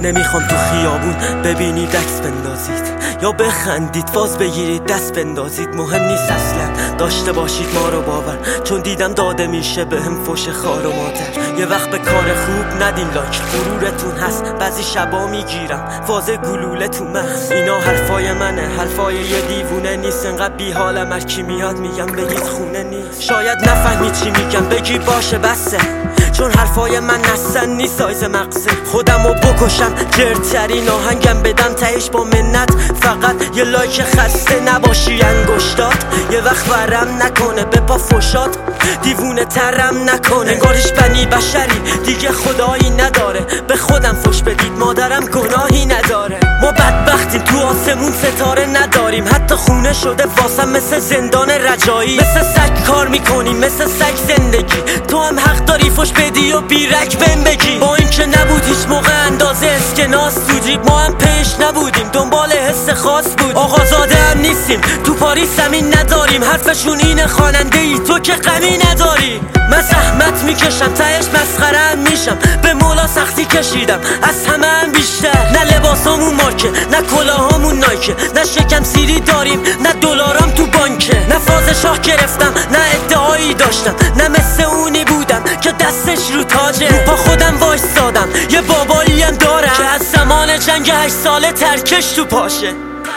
نمیخوام تو خیابون ببینید عکس بندازید یا بخندید فاز بگیرید دست بندازید. مهم نیست اصلا داشته باشید ما رو باور، چون دیدم داده میشه بهم فوش خار و مادر. یه وقت به کار خوب ندین لایک، غرورتون هست بعضی شبا میگیرم فاز گلوله تو مغز. اینا حرفای منه، حرفای یه دیوونه نیست. انقدر بی حالم هر کی میاد میگم بگید خونه نیست. شاید نفهمید چی میگم بگی باشه بسه، چون حرفای من نسن نیست سایز مغزه. خودمو بکشم جرترین آهنگم بدم تهش با منت، فقط یه لایک خسته نباشی انگشتات. یه وقت ورم نکنه به پا فشاد، دیوونه ترم نکنه انگارش بنی بشری دیگه خدایی نداره. به خودم فش بدید مادرم گناهی نداره. ما بدبختیم تو آسمون ستاره نداریم، حتی خونه شده واسم مثل زندان رجایی. مثل سگ کار میکنیم مثل سگ زندگی، تو هم حق داری فش بدی و بیرک بهم بگی. با این که نبود هیچ موقع اندازه اسکناس تو جیب، ما هم پیش نبودیم دنبال حس خاص بود. آقازاده هم نیستیم تو پاریس زمین نداریم، حرفشون اینه خواننده ای تو که غمی نداری. من زحمت میکشم تهش مسخره هم میشم، به مولا سختی کشیدم از همه هم بیشتر. نه لباسامون مارکه نه کلاهامون نایکه، نه شکم سیری داریم نه دلارام تو بانکه. نه فاز شاه گرفتم نه ادعایی داشتم، نه مثل اونی بودم که دستش رو تاجه. رو پا خودم وایستادم یه بابایی هم دارم که از زمان جنگ 8 ساله ترکش تو پاشه.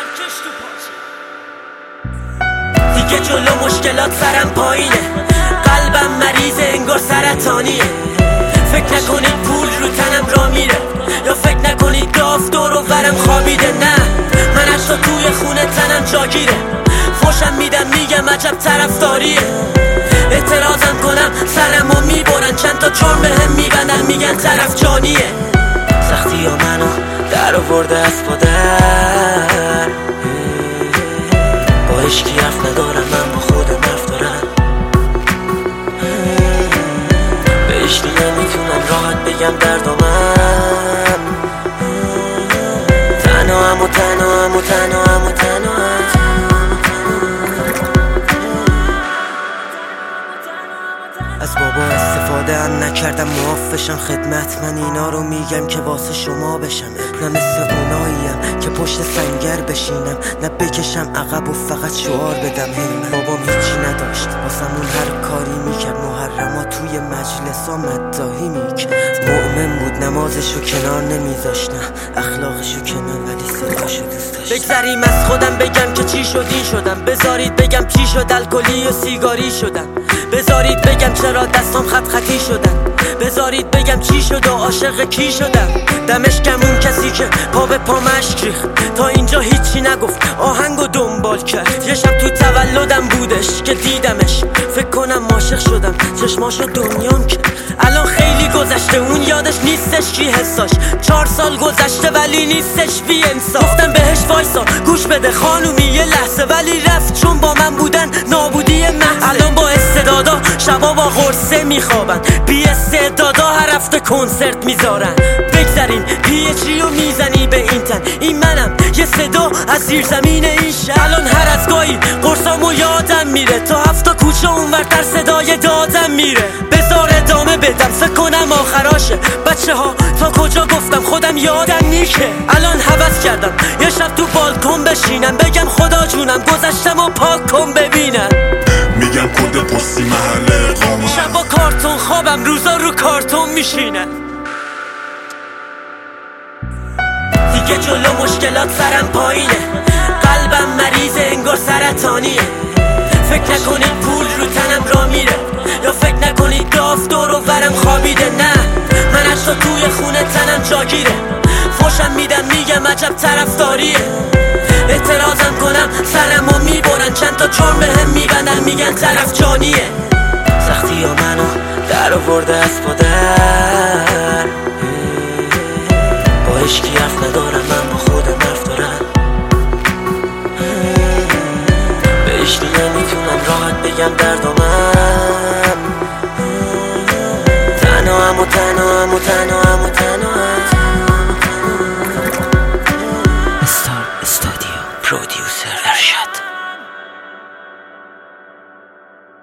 دیگه جلو مشکلات سرم پایینه، قلبم مریضه انگار سرطانیه. فکر نکنید پول رو تنم را میره، یا فکر نکنید داف دور و برم خوابیده. نه من اشتا توی خونه تنم جاگیره، فوشم میدم میگم عجب طرفداریه. اعتراضم کنم سرمو میبرن، چند تا جرم بهم میبندن میگن طرف جانیه. سختی ها منو در آورده از پادر، با عشقی حرف ندارم من با خودم حرف دارم. به عشقی نمیتونم راحت بگم دردامم، تنهام و تنهام و تنهام و تنهام. از بابا استفاده هم نکردم معافشم خدمت، من اینا رو میگم که واسه شما بشم. نه مثل اوناییم که پشت سنگر بشینم، نه بکشم عقب و فقط شعار بدم. هی بابام هیچی نداشت واسمون هر کاری میکرد، محرما توی مجلسا مداحی میکرد. مؤمن بود نمازشو کنار نمیذاشت، نه اخلاقشو کنار ولی صداشو دوست داشت. بگذریم از خودم بگم که چی شد این شدم، بذارید بگم چی شد الکلی و سیگاری شدم. بذارید بگم چرا دستام خط خطی شدن، بذارید بگم چی شد و عاشق کی شدم. دمش کم اون کسی که پا به پا مشک ریخت، تا اینجا هیچی نگفت آهنگو دنبال کرد. یه شب تو تولدم بودش که دیدمش، فکر کنم عاشق شدم چشماشو دنیام کرد. الان خیلی گذشته اون یادش نیستش کی حساش، 4 سال گذشته ولی نیستش بی انصاف. گفتم بهش وایسا گوش بده خانومی یه لحظه، ولی رفت چون با من بودن نابودی محض. الان با استعدادا شبا با قرصه میخوابن، بی استعدادا هر هفته کنسرت میذارن. بگذاریم پیچی رو میزنی به این تن، این منم یه صدا از زیر زمین این شهر. الان هر از گاهی قرصامو یادم میره، تا 7 کوچه اونورتر صدای دادم میره. بذار ادامه بدم فکر کنم آخراشه، بچه ها تا کجا گفتم خودم یادم نیکه. الان حوض کردم یه شب تو بالکن بشینم، بگم خدا جونم گذشتم و پاک کن ببینم. میگم کد پستی محل اقامت، شبا کارتون خوابم روزا رو کارتون میشینم. دیگه جلو مشکلات سرم پایینه، قلبم مریضه انگار سرطانیه. فکر نکنید پول رو تنم را میره، یا فکر نکنید داف دور و برم خوابیده. نه من اشتا توی خونه تنم جاگیره، فوشم میدم میگم عجب طرفداریه. اعتراضم کنم سرمو میبرن، چند تا جرم بهم میبندن میگن طرف جانیه. سختی ها منو در آورده از پادر، با عشقی حرف ندارم من با خودم حرف دارم. به عشقی نمیتونم راحت بگم دردامم،